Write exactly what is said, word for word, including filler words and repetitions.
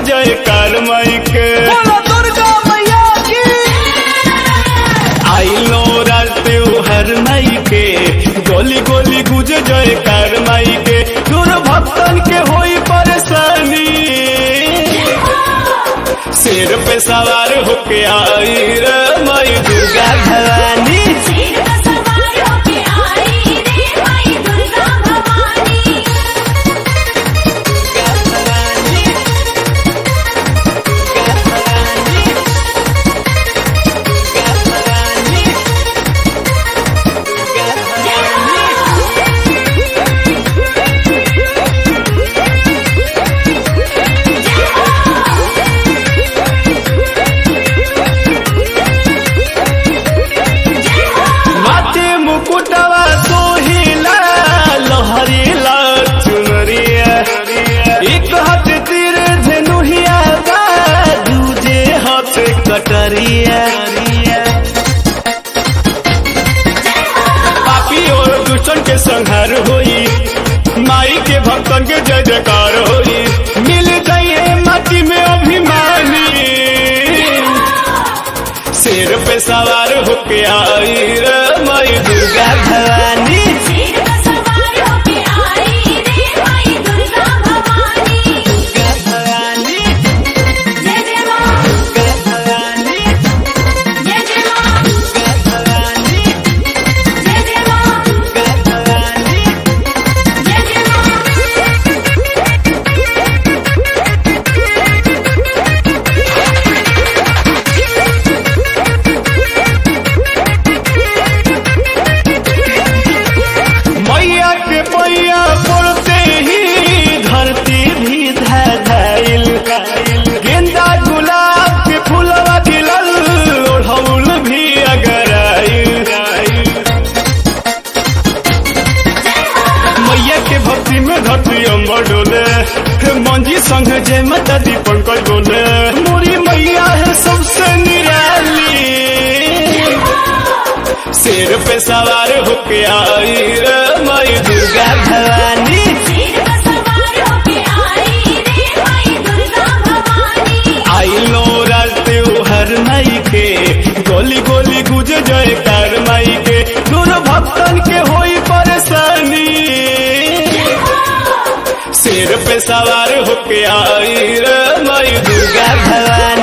जयकार माई के दुर्गा मैया की आई लो रास्ते हर माई के गोली गोली गुज जयकार माई के दूर भक्तन के होई परेशानी शेर पे सवार होके आई रे माई दुर्गा भवानी मुकुटवा सोहिला लहरीला चुनरिया एक हाथ तीर धनुहिया बा दूजे हाथ कटरिया पापी और दुष्टन के संहार होई माई के भक्तन के जय जयकार होई मिल जाइए माटी में अभिमानी शेर पे सवार होके आई रे माई दुर्गा भवानी पैया पड़ते ही धरती भी धैल गेंदा गुलाब के फूलवा खिलल ओढ़ौल भी अगर मैया के भक्ति में धरती अम्बर डोले मंजी संग जय माता दी पंकज बोले मोरी मैया है सबसे निराली शेर पे सवार होके आई रे माई दुर्गा भवानी आई लो रास्ते हर माई के गोली गोली गुज जयकार माई के दूर भक्तन के होई परेशानी शेर पे सवार होके आई रे माई दुर्गा भवानी।